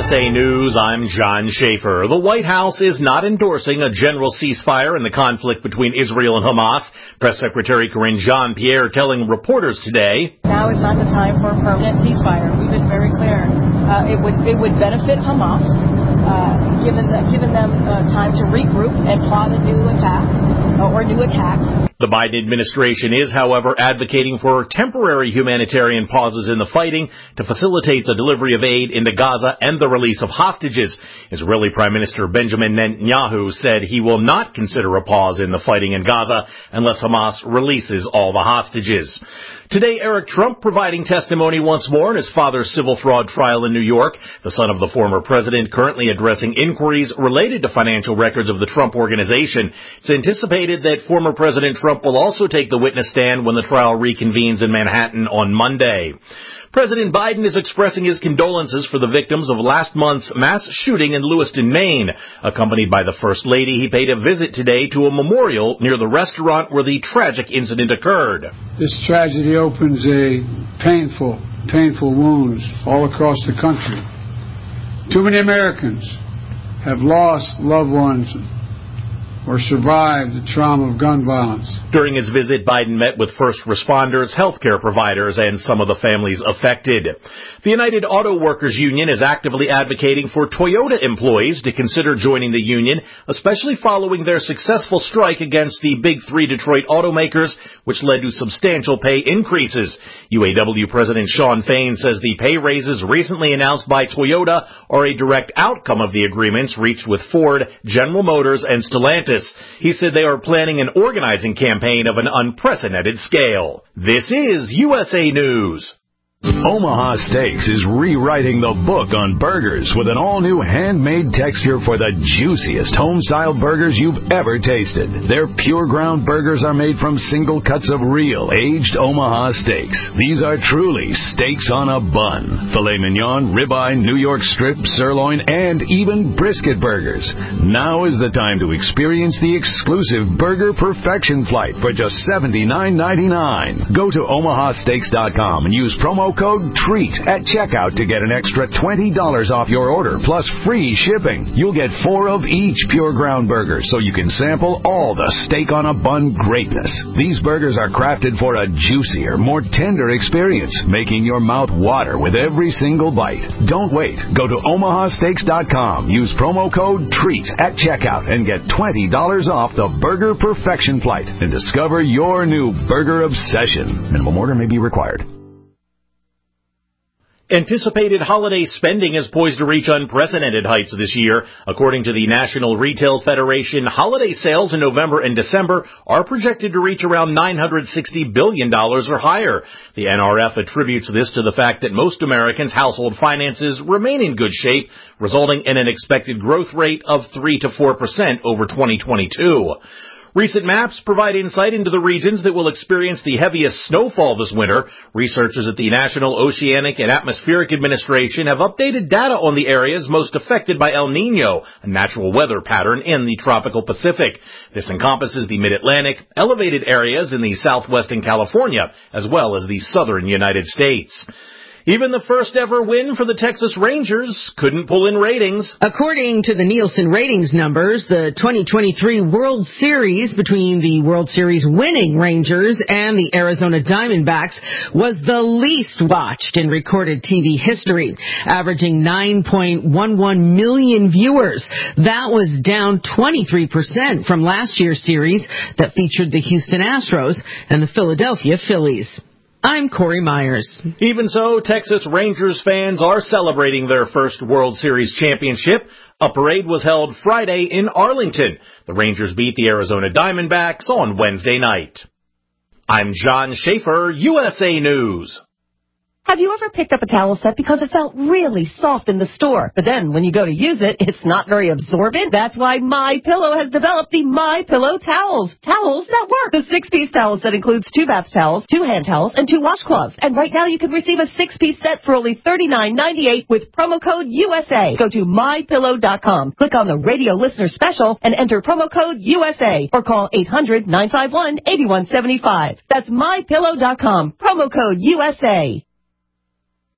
USA News, I'm John Schaefer. The White House is not endorsing a general ceasefire in the conflict between Israel and Hamas. Press Secretary Karine Jean-Pierre telling reporters today, now is not the time for a permanent ceasefire. We've been very clear. It would benefit Hamas, given them time to regroup and plot a new attack or new attacks. The Biden administration is, however, advocating for temporary humanitarian pauses in the fighting to facilitate the delivery of aid into Gaza and the release of hostages. Israeli Prime Minister Benjamin Netanyahu said he will not consider a pause in the fighting in Gaza unless Hamas releases all the hostages. Today, Eric Trump providing testimony once more in his father's civil fraud trial in New York. The son of the former president currently addressing inquiries related to financial records of the Trump Organization. It's anticipated that former President Trump will also take the witness stand when the trial reconvenes in Manhattan on Monday. President Biden is expressing his condolences for the victims of last month's mass shooting in Lewiston, Maine. Accompanied by the First Lady, he paid a visit today to a memorial near the restaurant where the tragic incident occurred. This tragedy opens a painful wounds all across the country. Too many Americans have lost loved ones or survived the trauma of gun violence. During his visit, Biden met with first responders, healthcare providers, and some of the families affected. The United Auto Workers Union is actively advocating for Toyota employees to consider joining the union, especially following their successful strike against the Big Three Detroit automakers, which led to substantial pay increases. UAW President Shawn Fain says the pay raises recently announced by Toyota are a direct outcome of the agreements reached with Ford, General Motors, and Stellantis. He said they are planning an organizing campaign of an unprecedented scale. This is USA News. Omaha Steaks is rewriting the book on burgers with an all-new handmade texture for the juiciest home-style burgers you've ever tasted. Their pure ground burgers are made from single cuts of real, aged Omaha steaks. These are truly steaks on a bun. Filet mignon, ribeye, New York strip, sirloin, and even brisket burgers. Now is the time to experience the exclusive Burger Perfection Flight for just $79.99. Go to omahasteaks.com and use promo code TREAT at checkout to get an extra $20 off your order, plus free shipping. You'll get 4 of each pure ground burger, so you can sample all the steak on a bun greatness. These burgers are crafted for a juicier, more tender experience, making your mouth water with every single bite. Don't wait. Go to omahasteaks.com. Use promo code TREAT at checkout and get $20 off the Burger Perfection Flight and discover your new burger obsession. Minimum order may be required. Anticipated holiday spending is poised to reach unprecedented heights this year. According to the National Retail Federation, holiday sales in November and December are projected to reach around $960 billion or higher. The NRF attributes this to the fact that most Americans' household finances remain in good shape, resulting in an expected growth rate of 3 to 4% over 2022. Recent maps provide insight into the regions that will experience the heaviest snowfall this winter. Researchers at the National Oceanic and Atmospheric Administration have updated data on the areas most affected by El Niño, a natural weather pattern in the tropical Pacific. This encompasses the Mid-Atlantic, elevated areas in the southwest and California, as well as the southern United States. Even the first ever win for the Texas Rangers couldn't pull in ratings. According to the Nielsen ratings numbers, the 2023 World Series between the World Series winning Rangers and the Arizona Diamondbacks was the least watched in recorded TV history, averaging 9.11 million viewers. That was down 23% from last year's series that featured the Houston Astros and the Philadelphia Phillies. I'm Corey Myers. Even so, Texas Rangers fans are celebrating their first World Series championship. A parade was held Friday in Arlington. The Rangers beat the Arizona Diamondbacks on Wednesday night. I'm John Schaefer, USA News. Have you ever picked up a towel set because it felt really soft in the store, but then when you go to use it, it's not very absorbent? That's why MyPillow has developed the MyPillow towels. Towels that work. The 6-piece towel set includes 2 bath towels, 2 hand towels, and 2 washcloths. And right now you can receive a 6-piece set for only $39.98 with promo code USA. Go to MyPillow.com, click on the radio listener special, and enter promo code USA, or call 800-951-8175. That's MyPillow.com, promo code USA.